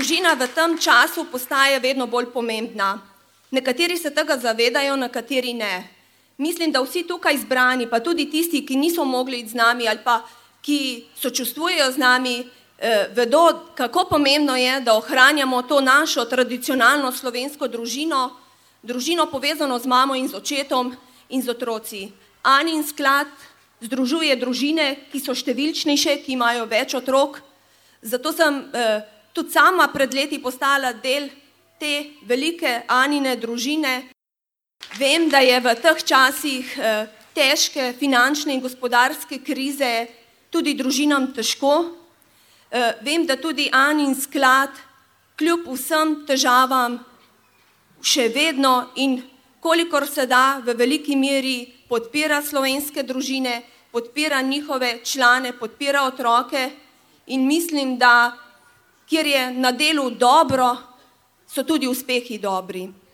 družina v tem času postaja vedno bolj pomembna. Nekateri se tega zavedajo, nekateri ne. Mislim, da vsi tukaj zbrani, pa tudi tisti, ki niso mogli iti z nami ali pa ki sočustvujejo z nami, vedo, kako pomembno je, da ohranjamo to našo tradicionalno slovensko družino, družino povezano z mamo in z očetom in z otroci. Anin sklad združuje družine, ki so številčnejše, ki imajo več otrok, zato sem tudi sama pred leti postala del te velike Anine družine. Vem, da je v teh časih težke finančne in gospodarske krize tudi družinam težko. Vem, da tudi Anin sklad kljub vsem težavam še vedno in kolikor se da v veliki meri podpira slovenske družine, podpira njihove člane, podpira otroke in mislim, da kjer je na delu dobro, so tudi uspehi dobri.